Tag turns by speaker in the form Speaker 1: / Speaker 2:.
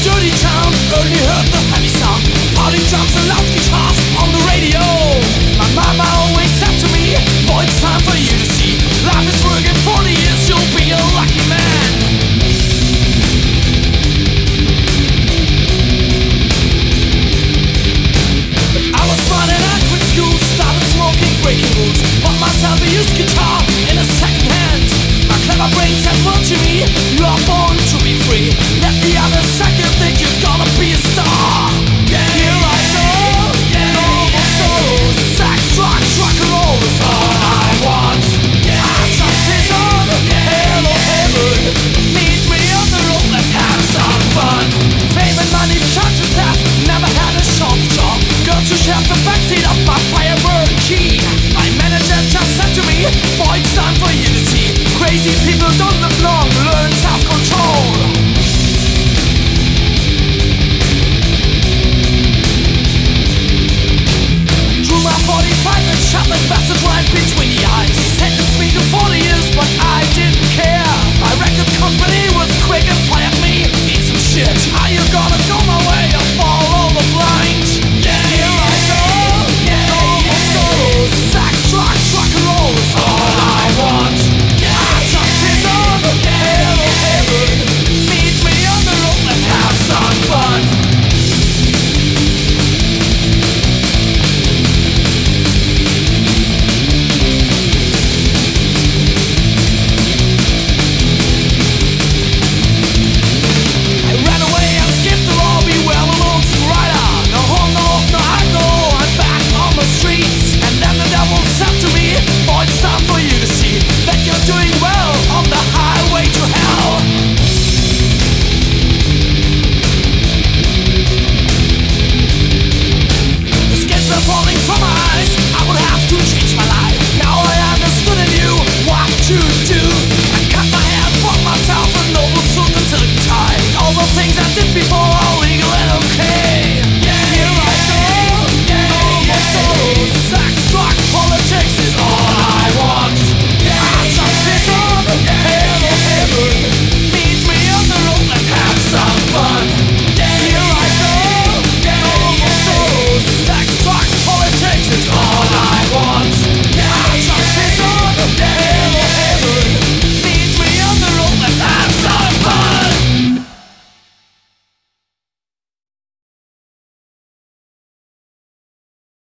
Speaker 1: dirty town, only heard the heavy sound, pounding drums and loud guitars on the radio. My mama always said to me, boy, it's time for you to see, life is working 40 years, you'll be a lucky man. But I was smart and I quit school, started smoking, breaking rules, bought myself a used guitar in a second hand. My clever brain said, well, Jimmy, you are born to be free. Let the other second think you're gonna be a star.